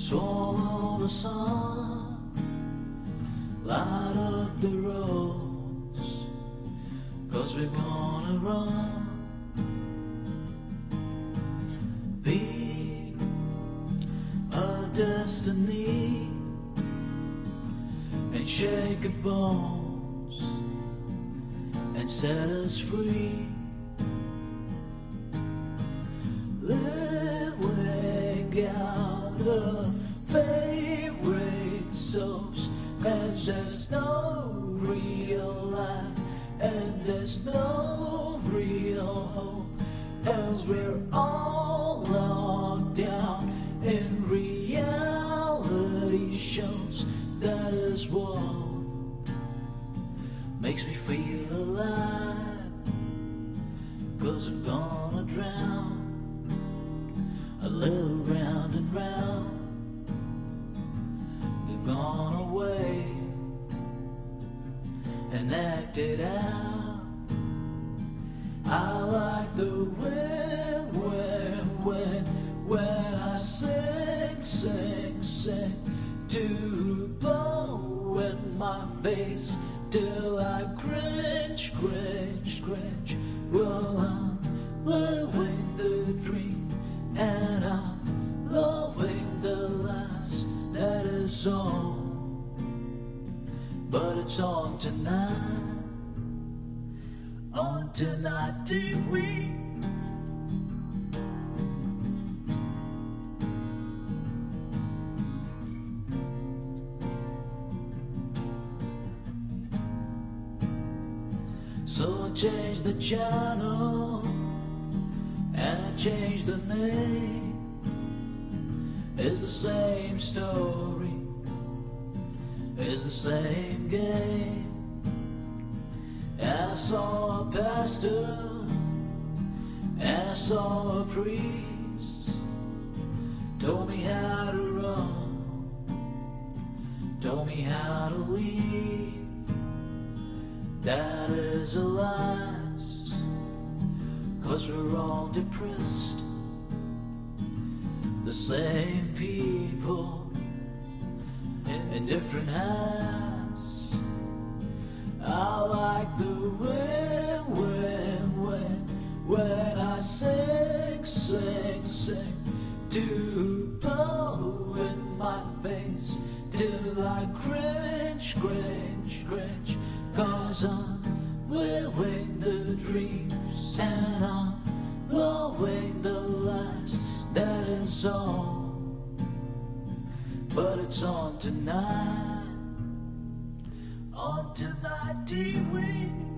Swallow the sun, light up the roads, 'cause we're gonna run. Be a destiny and shake the bones and set us free. Living out of favorite soaps, and there's no real life, and there's no real hope, as we're all locked down in reality shows. That is what makes me feel alive, 'cause I'm gonna drown a little round and round. We've gone away and acted out. I like the wind when I sing, sing, sing, to blow in my face till I cringe, cringe, cringe. Well, I'm living the dream and I'm loving the last. That is all, but it's on tonight, on tonight TV. So I changed the channel and I changed the name. It's the same story, it's the same game. And I saw a pastor and I saw a priest, told me how to run, told me how to leave. That is a lies, 'cause we're all depressed. The same people in different hats. I like the when I sing, sing, sing, to blow in my face till I cringe, cringe, cringe. 'Cause I'm living the dreams and I'm blowing the last. That is all, but it's on tonight, on tonight TV.